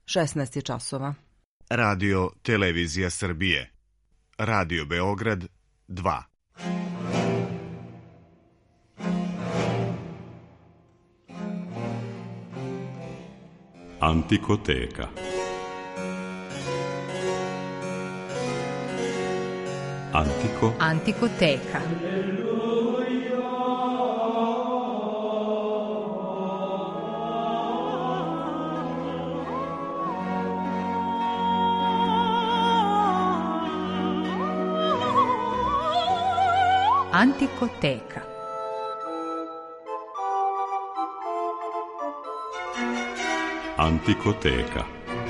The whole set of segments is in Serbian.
16 je časova. Radio Televizija Srbije. Radio Beograd 2. Antikoteka. Antikoteka. Antikoteka. Antikoteka.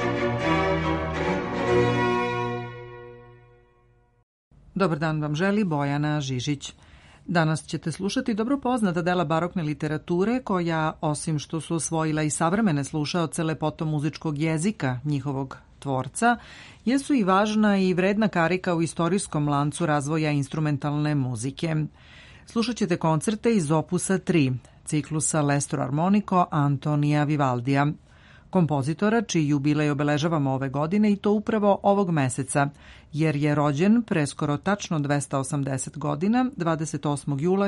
Dobar dan vam želi Bojana Žižić. Danas ćete slušati dobro poznata dela barokne literature koja, osim što su osvojila i savremene slušaoce lepotom muzičkog jezika njihovog tvorca, jesu i važna i vredna karika u istorijskom lancu razvoja instrumentalne muzike. Slušat ćete koncerte iz opusa 3, ciklusa Lestro Armonico Antonija Vivaldija, kompozitora čiji jubilej obeležavamo ove godine i to upravo ovog meseca, jer je rođen pre skoro tačno 280 godina, 28. jula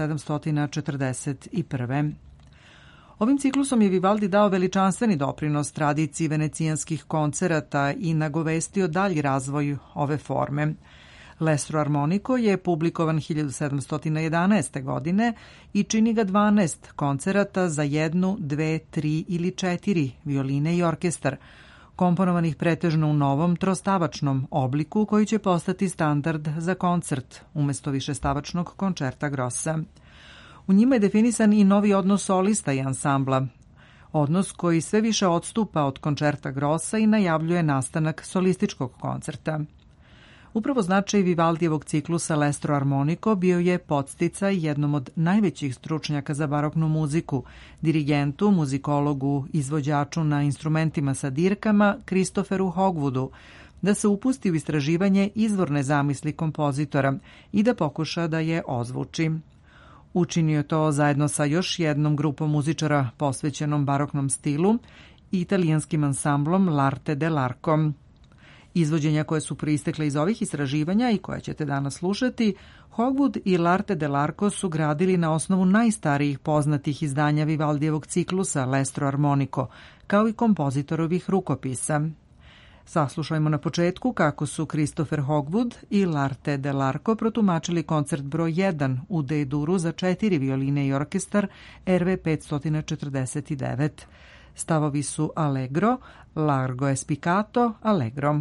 1741. Ovim ciklusom je Vivaldi dao veličanstveni doprinos tradiciji venecijanskih koncerata i nagovestio dalji razvoj ove forme. Lestro Armonico je publikovan 1711. godine i čini ga 12 koncerata za 1, 2, 3 ili 4 violine i orkestar, komponovanih pretežno u novom trostavačnom obliku koji će postati standard za koncert umesto višestavačnog koncerta grossa. U njima je definisan i novi odnos solista i ansambla, odnos koji sve više odstupa od koncerta grossa i najavljuje nastanak solističkog koncerta. Upravo značaj Vivaldijevog ciklusa Lestro Armonico bio je podsticaj jednom od najvećih stručnjaka za baroknu muziku, dirigentu, muzikologu, izvođaču na instrumentima sa dirkama Christopheru Hogwoodu, da se upusti u istraživanje izvorne zamisli kompozitora i da pokuša da je ozvuči. Učinio to zajedno sa još jednom grupom muzičara posvećenom baroknom stilu i italijanskim ansamblom L'Arte dell'Arco. Izvođenja koje su proistekle iz ovih istraživanja i koje ćete danas slušati, Hogwood i L'Arte dell'Arco su gradili na osnovu najstarijih poznatih izdanja Vivaldijevog ciklusa Lestro Armonico, kao i kompozitorovih rukopisa. Saslušajmo na početku kako su Christopher Hogwood i L'Arte dell'Arco protumačili koncert broj 1 u D-duru za 4 violine i orkestar RV 549. Stavovi su Allegro, Largo e spiccato, Allegro.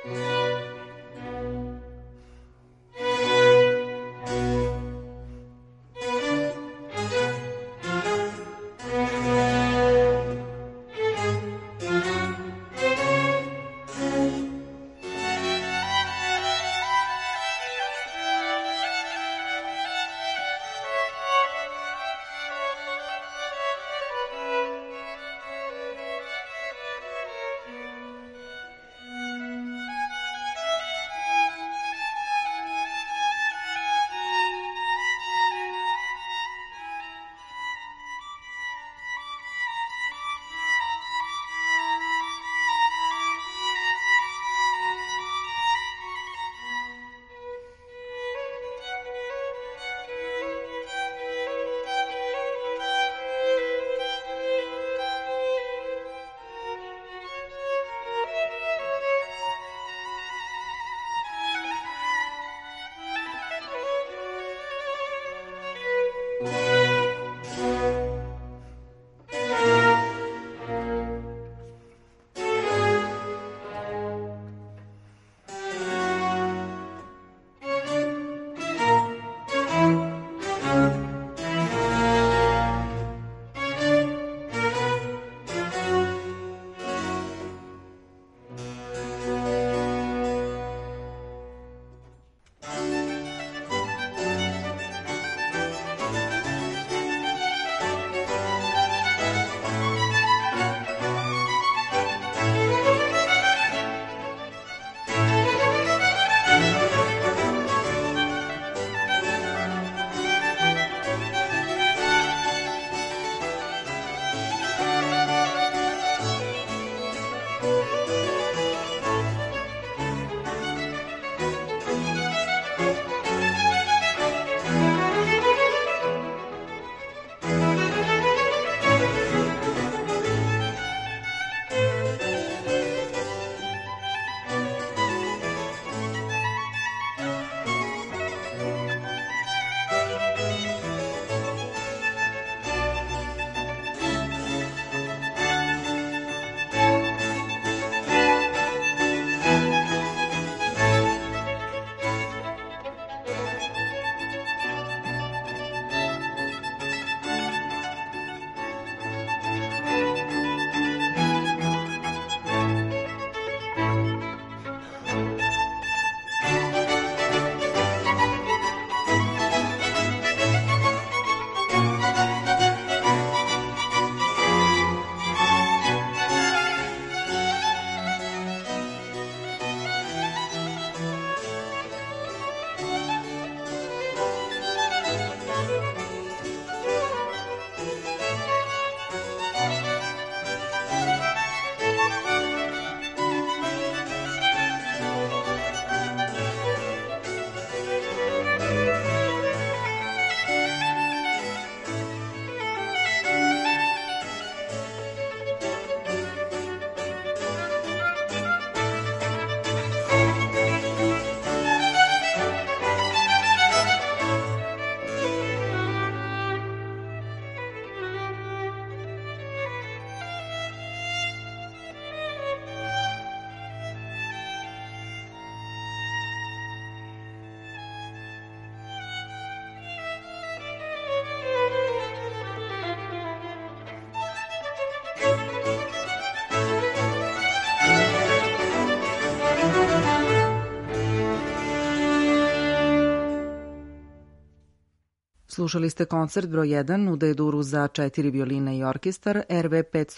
Slušali ste koncert broj 1 u D-duru za 4 violine i orkestar RV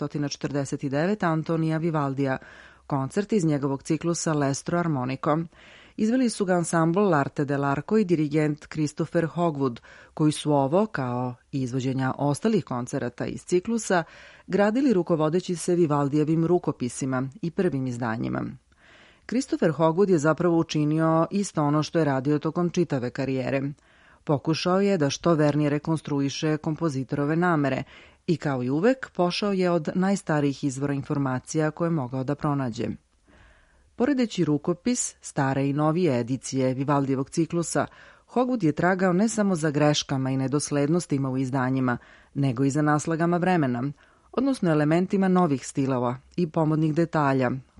549 Antonija Vivaldija, koncert iz njegovog ciklusa Lestro Armonico. Izveli su ga ansambl L'Arte dell'Arco i dirigent Christopher Hogwood, koji su ovo, kao i izvođenja ostalih koncerata iz ciklusa, gradili rukovodeći se Vivaldijevim rukopisima i prvim izdanjima. Christopher Hogwood je zapravo učinio isto ono što je radio tokom čitave karijere. Pokušao je da što vernije rekonstruiše kompozitorove namere i kao i uvek pošao je od najstarijih izvora informacija koje je mogao da pronađe. Poredeći rukopis, stare i novije edicije Vivaldijevog ciklusa, Hogwood je tragao ne samo za greškama i nedoslednostima u izdanjima, nego i za naslagama vremena, odnosno elementima novih stilova i pomodnih detalja,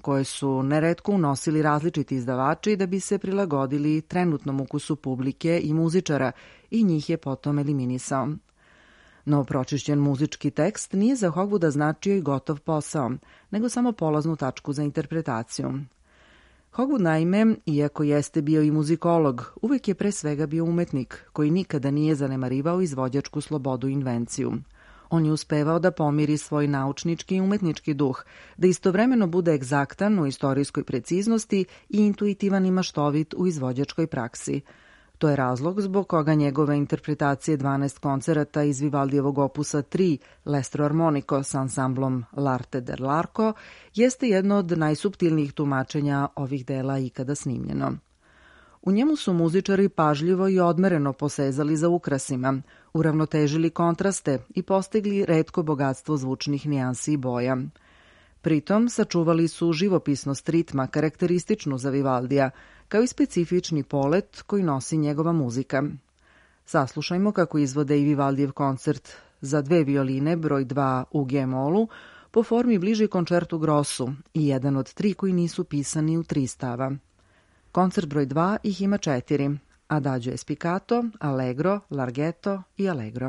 koje su neretko unosili različiti izdavači da bi se prilagodili trenutnom ukusu publike i muzičara i njih je potom eliminisao. No pročišćen muzički tekst nije za Hogwooda značio i gotov posao, nego samo polaznu tačku za interpretaciju. Hogwood naime, iako jeste bio i muzikolog, uvek je pre svega bio umetnik, koji nikada nije zanemarivao izvođačku slobodu i invenciju. On je uspevao da pomiri svoj naučnički i umetnički duh, da istovremeno bude egzaktan u istorijskoj preciznosti i intuitivan i maštovit u izvođačkoj praksi. To je razlog zbog koga njegove interpretacije 12 koncerata iz Vivaldijevog opusa 3 Lestro Armonico s ansamblom L'Arte dell'Arco jeste jedno od najsuptilnijih tumačenja ovih dela ikada snimljeno. U njemu su muzičari pažljivo i odmereno posezali za ukrasima, uravnotežili kontraste i postigli retko bogatstvo zvučnih nijansi i boja. Pritom sačuvali su živopisnost ritma karakterističnu za Vivaldija, kao i specifični polet koji nosi njegova muzika. Saslušajmo kako izvode i Vivaldijev koncert za 2 violine broj 2 u G-molu po formi bliži koncertu Grossu i jedan od 3 koji nisu pisani u 3 stava. Koncert broj 2 ih ima 4, Adagio e spiccato, Allegro, Larghetto i Allegro.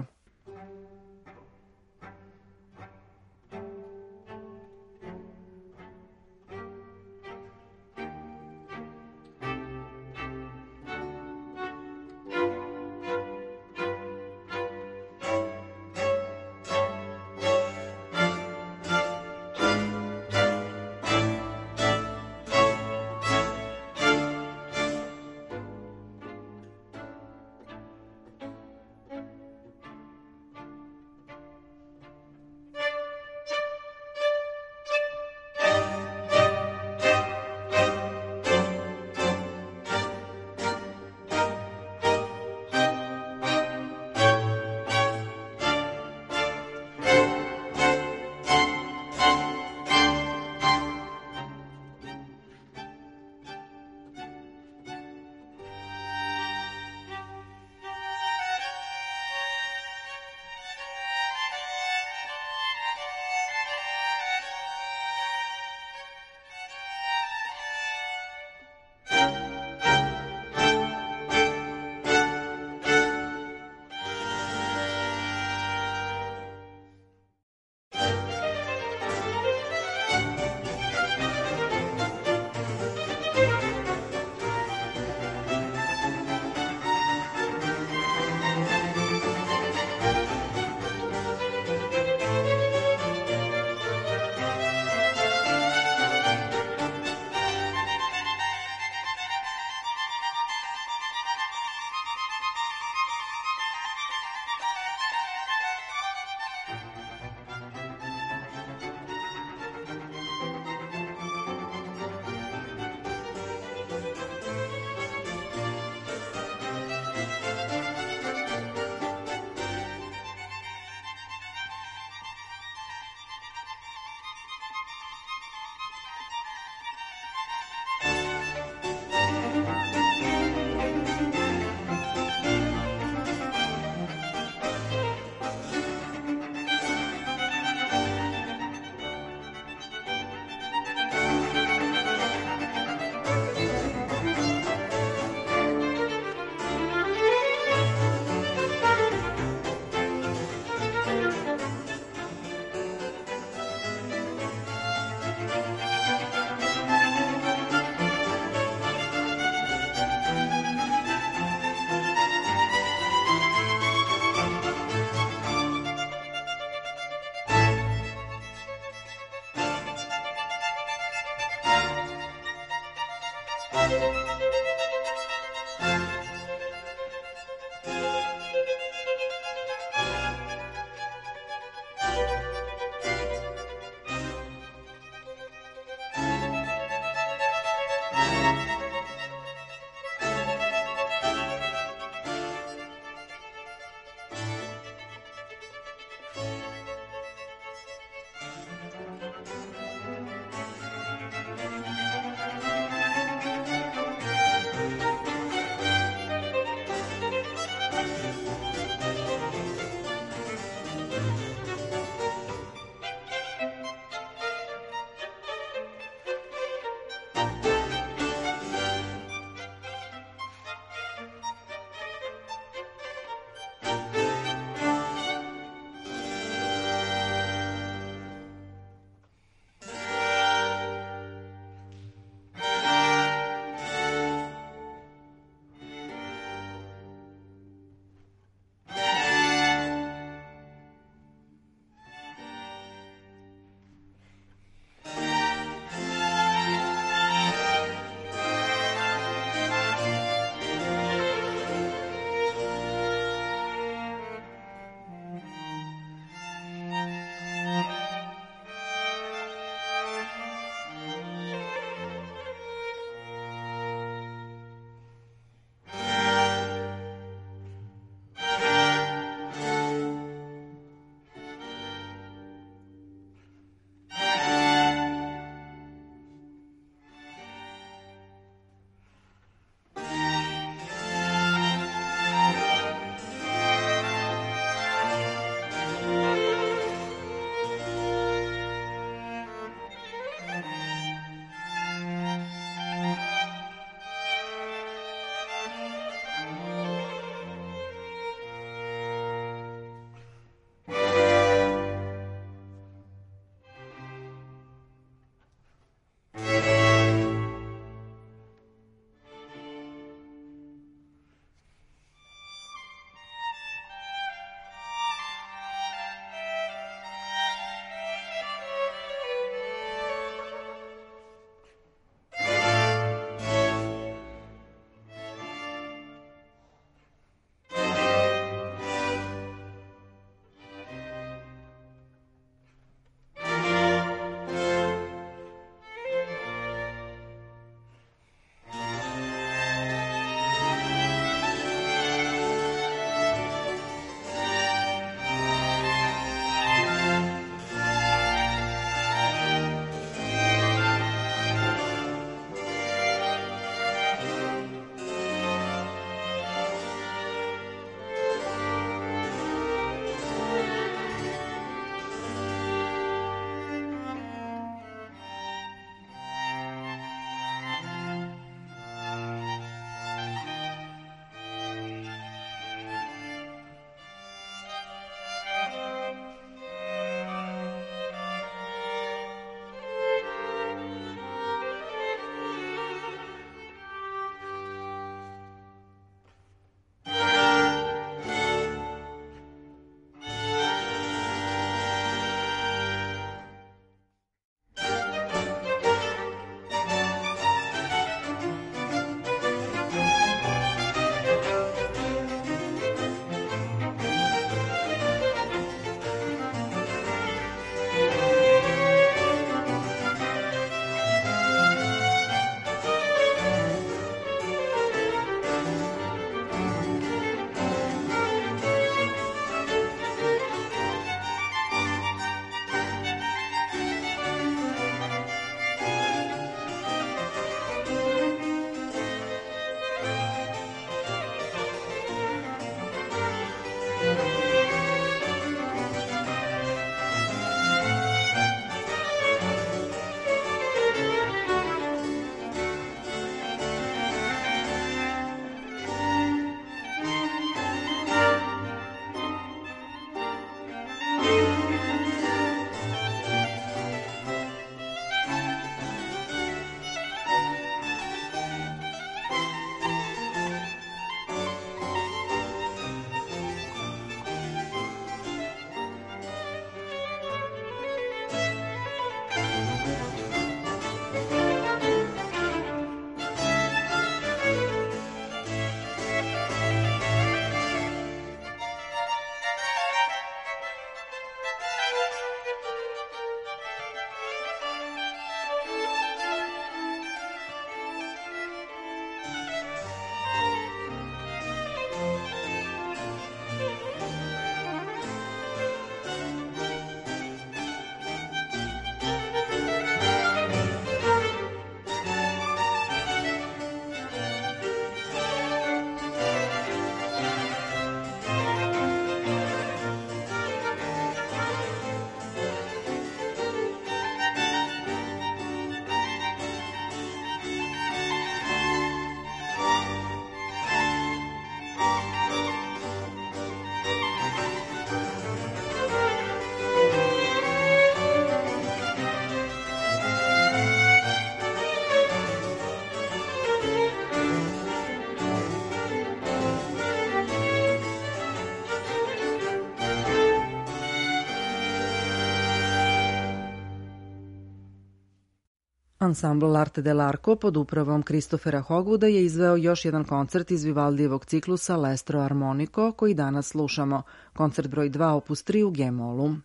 Ansambl L'Arte dell'Arco pod upravom Christophera Hogwooda je izveo još jedan koncert iz Vivaldijevog ciklusa L'Estro Armonico, koji danas slušamo. Koncert broj 2 opus 3 u G-molu.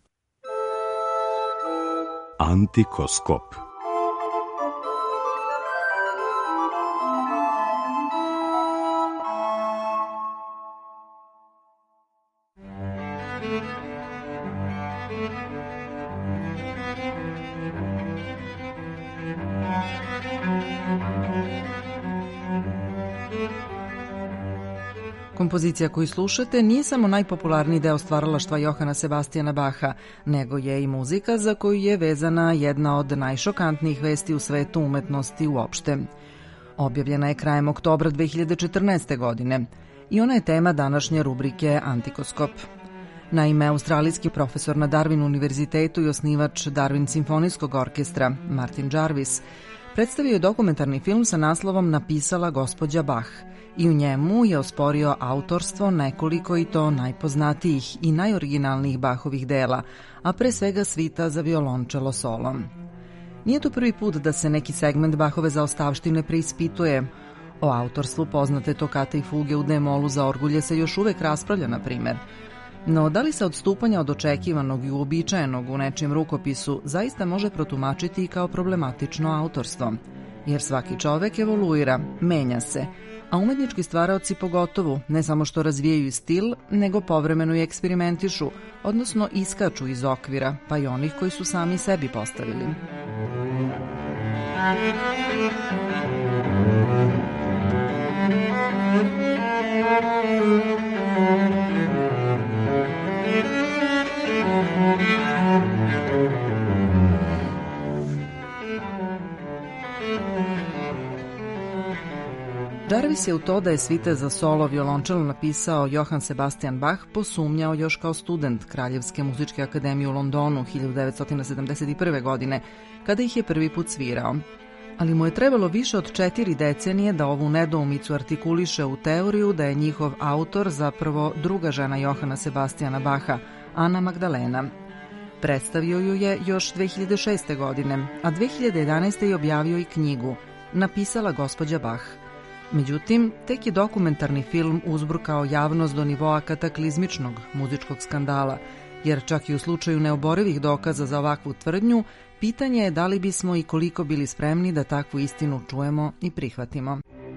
Antikoskop. Kompozicija koju slušate nije samo najpopularniji deo stvaralaštva Johana Sebastijana Baha, nego je i muzika za koju je vezana jedna od najšokantnijih vesti u svetu umetnosti uopšte. Objavljena je krajem oktobra 2014. godine i ona je tema današnje rubrike Antikoskop. Naime, australijski profesor na Darwin univerzitetu i osnivač Darwin simfonijskog orkestra, Martin Jarvis, predstavio je dokumentarni film sa naslovom Napisala gospođa Bach i u njemu je osporio autorstvo nekoliko i to najpoznatijih i najoriginalnijih Bachovih dela, a pre svega svita za violončelo solom. Nije to prvi put da se neki segment Bachove zaostavštine preispituje. O autorstvu poznate tokate i fuge u D-molu za orgulje se još uvek raspravlja, na primer. No, da li se odstupanja od očekivanog i uobičajenog u nečijem rukopisu zaista može protumačiti i kao problematično autorstvo? Jer svaki čovek evoluira, menja se, a umetnički stvaraoci pogotovo ne samo što razvijaju stil, nego povremeno i eksperimentišu, odnosno iskaču iz okvira, pa i onih koji su sami sebi postavili. Jarvis je u to da je svite za solo violončelo napisao Johann Sebastian Bach posumnjao još kao student Kraljevske muzičke akademije u Londonu 1971. godine, kada ih je prvi put svirao. Ali mu je trebalo više od 4 decenije da ovu nedoumicu artikuliše u teoriju da je njihov autor zapravo druga žena Johana Sebastiana Bacha, Ana Magdalena. Predstavio ju je još 2006. godine, a 2011. je objavio i knjigu Napisala gospođa Bach. Međutim, tek je dokumentarni film uzburkao javnost do nivoa kataklizmičnog muzičkog skandala, jer čak i u slučaju neoborivih dokaza za ovakvu tvrdnju, pitanje je da li bismo i koliko bili spremni da takvu istinu čujemo i prihvatimo.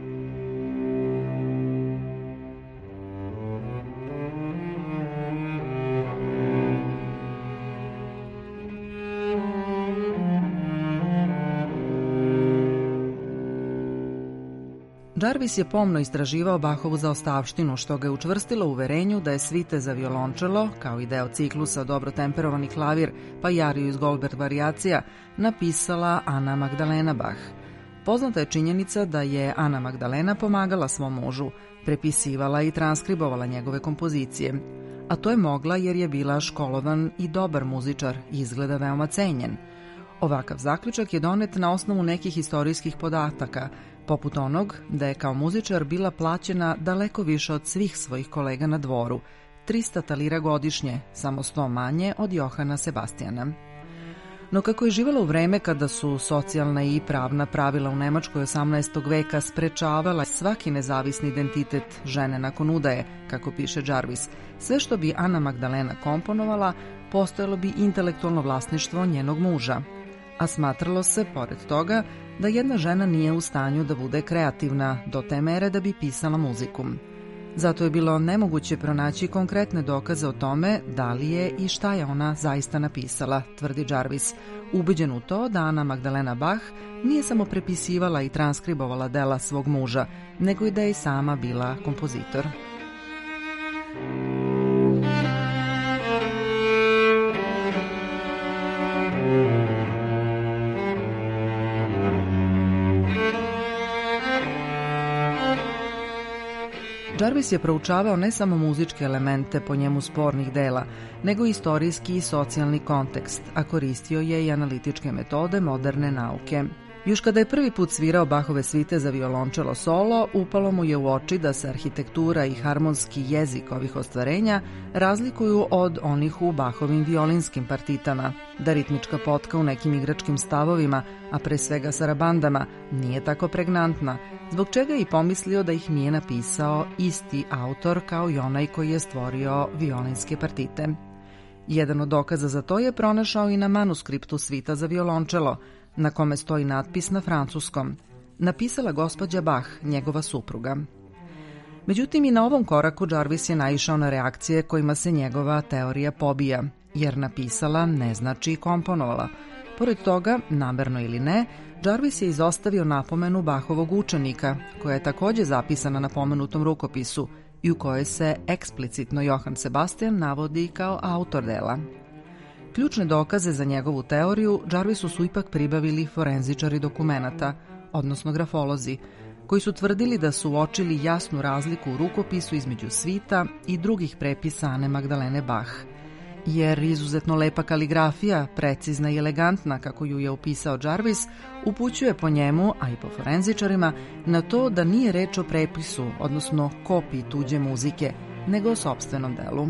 Jarvis je pomno istraživao Bachovu zaostavštinu, što ga je učvrstilo u uverenju da je svite za violončelo, kao i deo ciklusa Dobro temperovani klavir, pa i ariju iz Goldberg varijacija, napisala Ana Magdalena Bach. Poznata je činjenica da je Ana Magdalena pomagala svom mužu, prepisivala i transkribovala njegove kompozicije. A to je mogla jer je bila školovan i dobar muzičar i izgleda veoma cenjen. Ovakav zaključak je donet na osnovu nekih istorijskih podataka, poput onog da je kao muzičar bila plaćena daleko više od svih svojih kolega na dvoru, 300 talira godišnje, samo 100 manje od Johana Sebastijana. No kako je živjela u vreme kada su socijalna i pravna pravila u Nemačkoj 18. veka sprečavala svaki nezavisni identitet žene nakon udaje, kako piše Jarvis, sve što bi Ana Magdalena komponovala, postojalo bi intelektualno vlasništvo njenog muža. A smatralo se, pored toga, da jedna žena nije u stanju da bude kreativna do te mere da bi pisala muziku. Zato je bilo nemoguće pronaći konkretne dokaze o tome da li je i šta je ona zaista napisala, tvrdi Jarvis, ubeđen u to da Ana Magdalena Bach nije samo prepisivala i transkribovala dela svog muža, nego i da je i sama bila kompozitor. Jarvis je proučavao ne samo muzičke elemente po njemu spornih dela, nego istorijski i socijalni kontekst, a koristio je i analitičke metode moderne nauke. Još kada je prvi put svirao Bachove svite za violončelo solo, upalo mu je u oči da se arhitektura i harmonski jezik ovih ostvarenja razlikuju od onih u Bachovim violinskim partitama, da ritmička potka u nekim igračkim stavovima, a pre svega sarabandama, nije tako pregnantna, zbog čega je i pomislio da ih nije napisao isti autor kao i onaj koji je stvorio violinske partite. Jedan od dokaza za to je pronašao i na manuskriptu svita za violončelo, na kome stoji natpis na francuskom. Napisala gospođa Bach, njegova supruga. Međutim, i na ovom koraku Jarvis je naišao na reakcije kojima se njegova teorija pobija, jer napisala ne znači komponovala. Pored toga, namerno ili ne, Jarvis je izostavio napomenu Bachovog učenika, koja je takođe zapisana na pomenutom rukopisu i u kojoj se eksplicitno Johann Sebastian navodi kao autor dela. Ključne dokaze za njegovu teoriju Jarvisu su ipak pribavili forenzičari dokumenata, odnosno grafolozi, koji su tvrdili da su uočili jasnu razliku u rukopisu između svita i drugih prepisa Ane Magdalene Bach. Jer izuzetno lepa kaligrafija, precizna i elegantna kako ju je upisao Jarvis, upućuje po njemu, a i po forenzičarima, na to da nije reč o prepisu, odnosno kopiji tuđe muzike, nego o sopstvenom delu.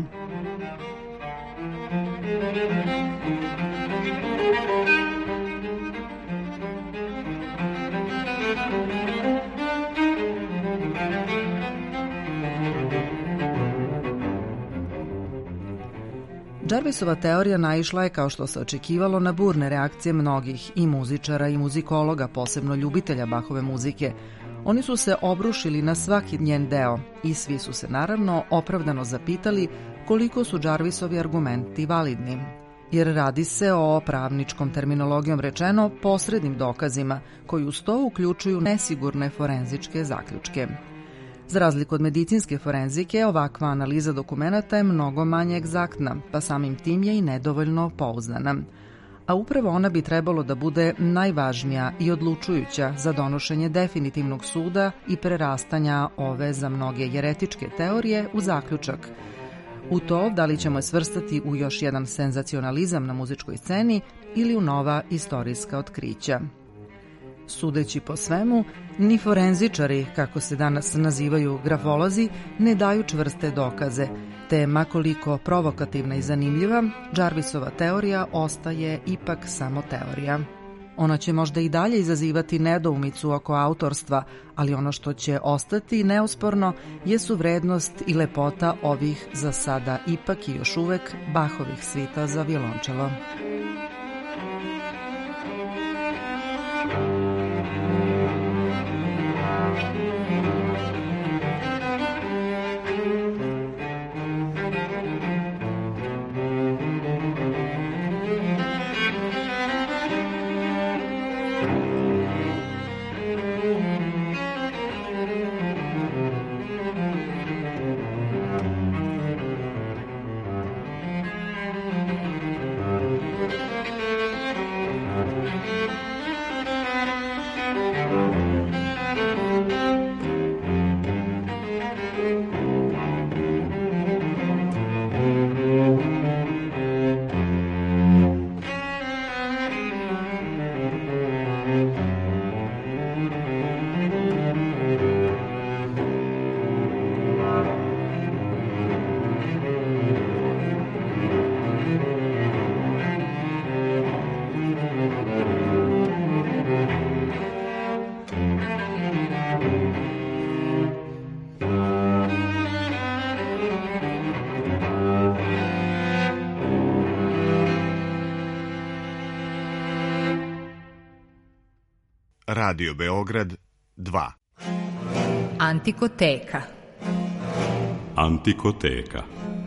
Jarvisova teorija naišla je, kao što se očekivalo, na burne reakcije mnogih i muzičara i muzikologa, posebno ljubitelja Bachove muzike. Oni su se obrušili na svaki njen deo i svi su se naravno opravdano zapitali koliko su Jarvisovi argumenti validni. Jer radi se o, pravničkom terminologijom rečeno, posrednim dokazima koji uz to uključuju nesigurne forenzičke zaključke. Za razliku od medicinske forenzike, ovakva analiza dokumenata je mnogo manje egzaktna, pa samim tim je i nedovoljno pouzdana. A upravo ona bi trebalo da bude najvažnija i odlučujuća za donošenje definitivnog suda i prerastanja ove za mnoge jeretičke teorije u zaključak. U to da li ćemo je svrstati u još jedan senzacionalizam na muzičkoj sceni ili u nova istorijska otkrića. Sudeći po svemu, ni forenzičari, kako se danas nazivaju grafolozi, ne daju čvrste dokaze, te makoliko provokativna i zanimljiva, Jarvisova teorija ostaje ipak samo teorija. Ona će možda i dalje izazivati nedoumicu oko autorstva, ali ono što će ostati neosporno jesu vrednost i lepota ovih za sada ipak i još uvek Bachovih svita za violončelo. Radio Beograd 2. Antikoteka. Antikoteka.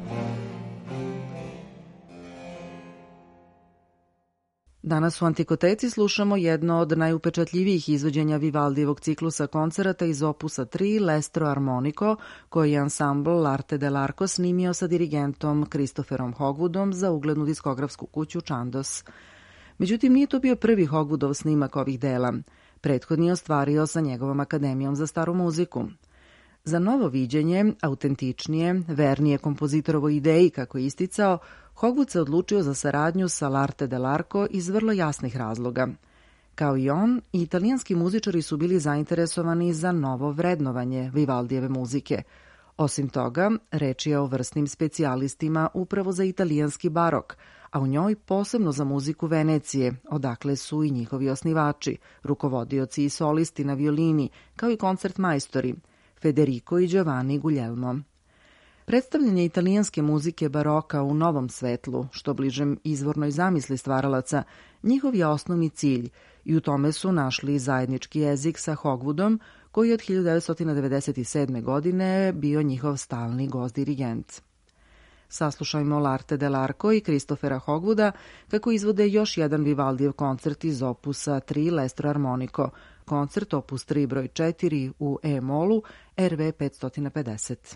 Danas u Antikoteci slušamo jedno od najupečatljivijih izvođenja Vivaldijevog ciklusa koncerata iz opusa 3 Lestro Armonico, koji je ansambl L'Arte dell'Arco snimio sa dirigentom Christopherom Hogwoodom za uglednu diskografsku kuću Chandos. Međutim, nije to bio prvi Hogwoodov snimak ovih dela. Prethodni je ostvario sa njegovom Akademijom za staru muziku. Za novo viđenje, autentičnije, vernije kompozitorovoj ideji, kako je isticao, Hogwood se odlučio za saradnju sa L'Arte dell'Arco iz vrlo jasnih razloga. Kao i on, italijanski muzičari su bili zainteresovani za novo vrednovanje Vivaldijeve muzike. Osim toga, reč je o vrsnim specijalistima upravo za italijanski barok, a u njoj posebno za muziku Venecije, odakle su i njihovi osnivači, rukovodioci i solisti na violini, kao i koncertmajstori, Federico i Giovanni Guglielmo. Predstavljanje italijanske muzike baroka u novom svetlu, što bližem izvornoj zamisli stvaralaca, njihov je osnovni cilj i u tome su našli zajednički jezik sa Hogwoodom, koji od 1997. godine bio njihov stalni gost-dirigent. Saslušajmo L'Arte dell'Arco i Christophera Hogwooda kako izvode još jedan Vivaldijev koncert iz opusa 3 Lestro Armonico, koncert opus 3 broj 4 u E-molu RV 550.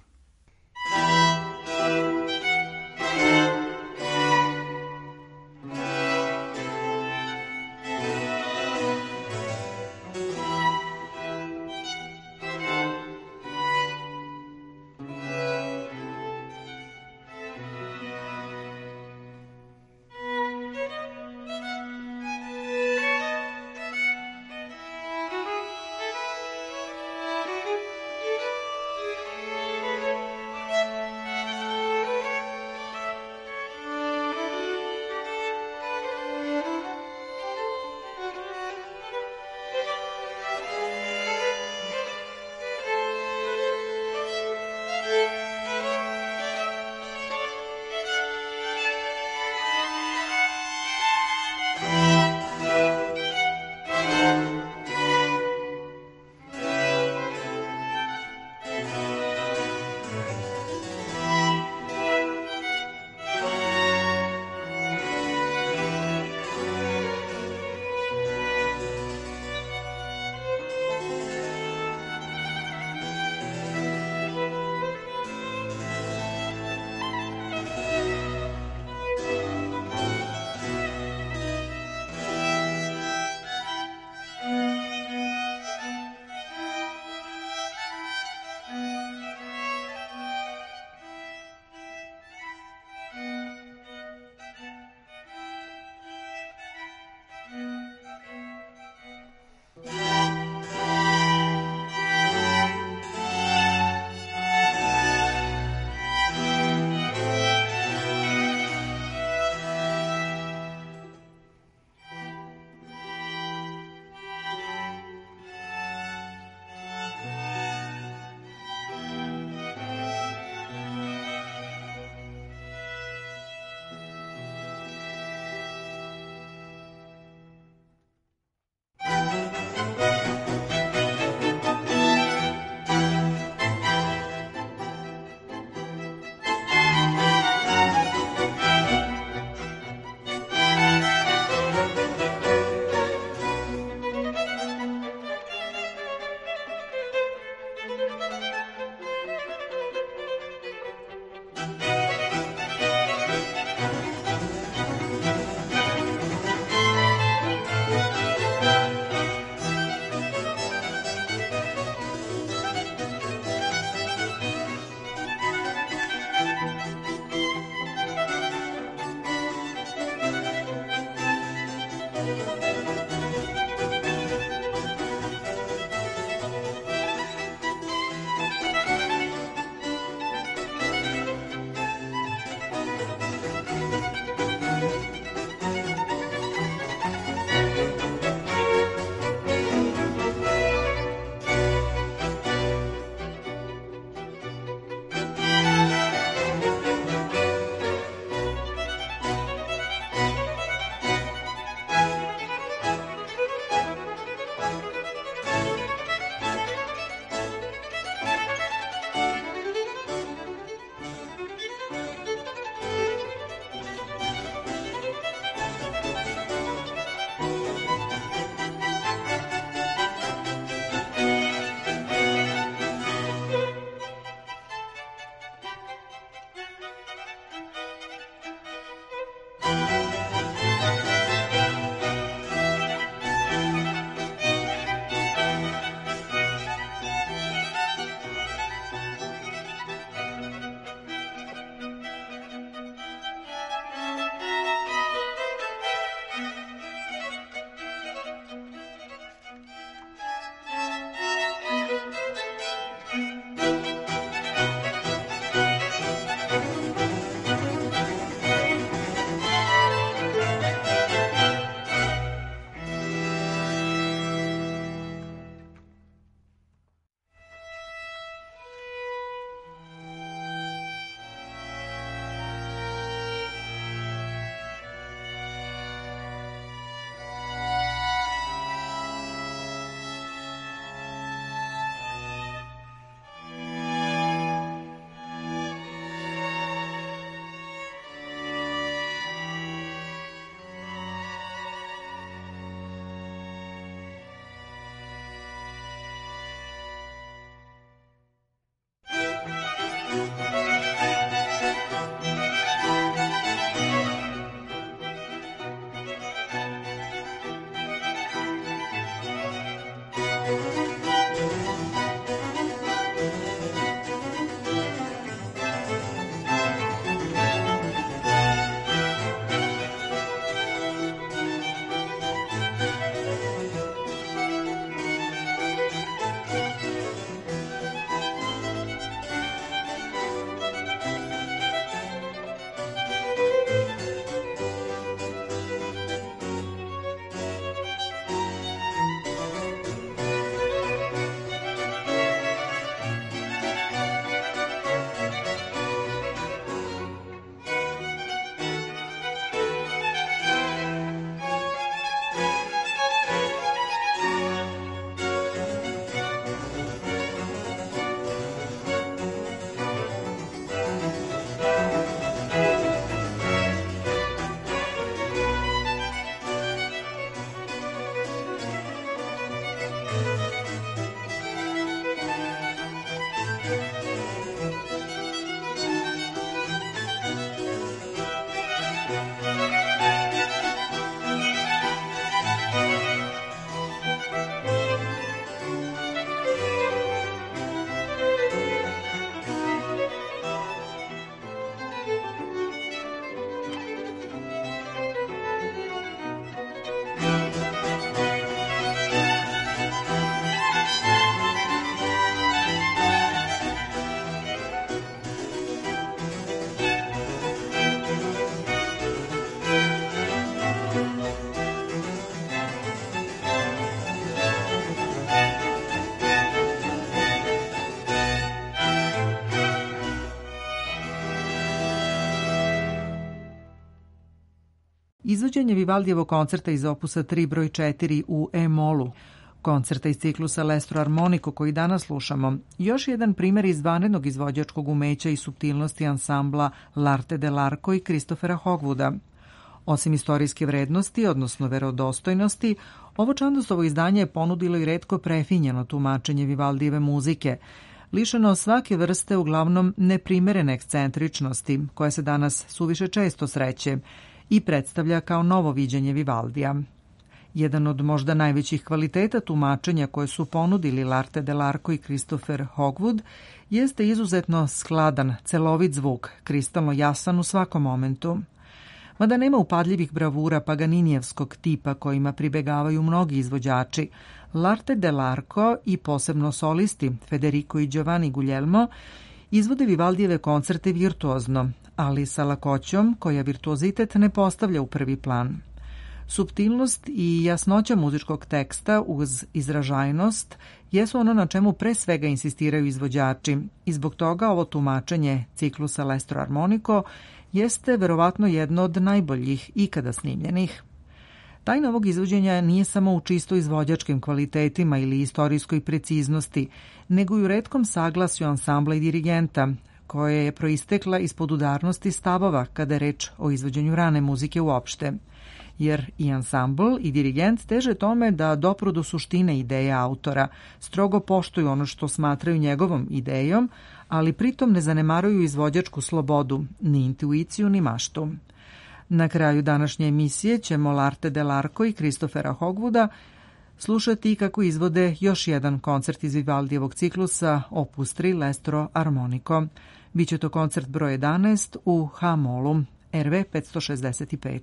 izvođenje Vivaldijevog koncerta iz opusa 3 broj 4 u E-molu, koncerta iz ciklusa Lestro Armonico koji danas slušamo, još jedan primjer iz vanrednog izvođačkog umeća i suptilnosti ansambla L'Arte dell'Arco i Christophera Hogwooda. Osim istorijske vrednosti, odnosno verodostojnosti, ovo Čandosovo izdanje je ponudilo i retko prefinjeno tumačenje Vivaldijeve muzike, lišeno svake vrste uglavnom neprimerene ekscentričnosti, koja se danas suviše često sreće i predstavlja kao novo viđenje Vivaldija. Jedan od možda najvećih kvaliteta tumačenja koje su ponudili L'Arte dell'Arco i Christopher Hogwood jeste izuzetno skladan, celovit zvuk, kristalno jasan u svakom momentu. Mada nema upadljivih bravura Paganinijevskog tipa kojima pribegavaju mnogi izvođači, L'Arte dell'Arco i posebno solisti Federico i Giovanni Guglielmo izvode Vivaldijeve koncerte virtuozno, ali sa lakoćom koja virtuozitet ne postavlja u prvi plan. Suptilnost i jasnoća muzičkog teksta uz izražajnost jesu ono na čemu pre svega insistiraju izvođači i zbog toga ovo tumačenje ciklusa Lestro Armonico jeste verovatno jedno od najboljih ikada snimljenih. Tajna ovog izvođenja nije samo u čisto izvođačkim kvalitetima ili istorijskoj preciznosti, nego i u retkom saglasju ansambla i dirigenta, koja je proistekla ispod udarnosti stavova kada je reč o izvođenju rane muzike uopšte. Jer i ansambl i dirigent teže tome da dopru do suštine ideje autora, strogo poštuju ono što smatraju njegovom idejom, ali pritom ne zanemaruju izvođačku slobodu, ni intuiciju, ni maštu. Na kraju današnje emisije ćemo L'Arte dell'Arco i Christophera Hogwooda slušati kako izvode još jedan koncert iz Vivaldijevog ciklusa Opus 3 Lestro Armonico. Biće to koncert broj 11 u H-molu, RV 565.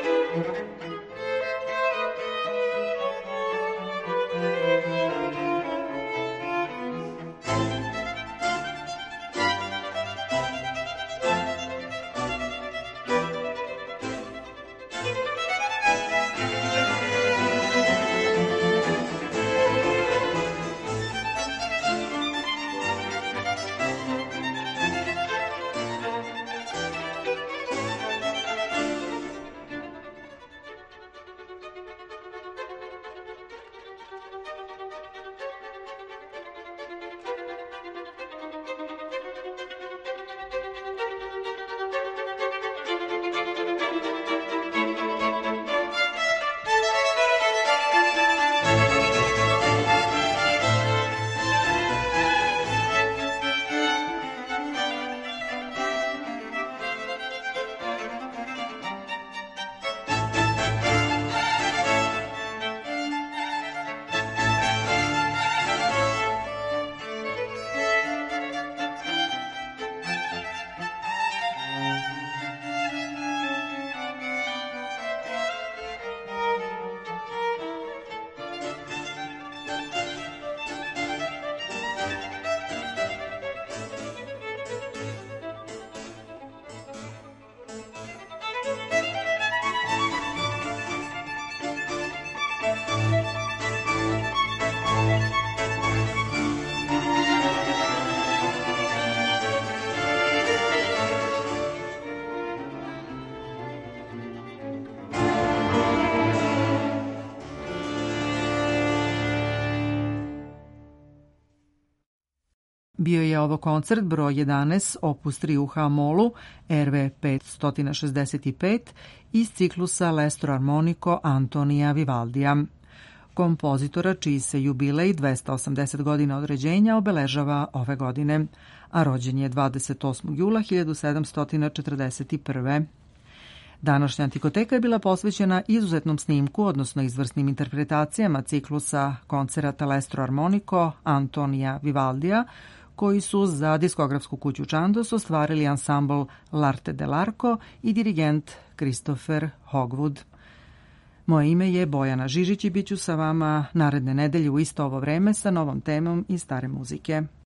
Bio je ovo koncert broj 11 opus 3 u H-molu RV 565 iz ciklusa Lestro Armonico Antonija Vivaldija, kompozitora čiji se jubilej 280 godina od rođenja obeležava ove godine, a rođen je 28. jula 1741. Današnja Antikoteka je bila posvećena izuzetnom snimku, odnosno izvrsnim interpretacijama ciklusa koncerata Lestro Armonico Antonija Vivaldija, koji su za diskografsku kuću Chandos ostvarili ansambl L'Arte dell'Arco i dirigent Christopher Hogwood. Moje ime je Bojana Žižić i bit ću sa vama naredne nedelje u isto ovo vreme sa novom temom i stare muzike.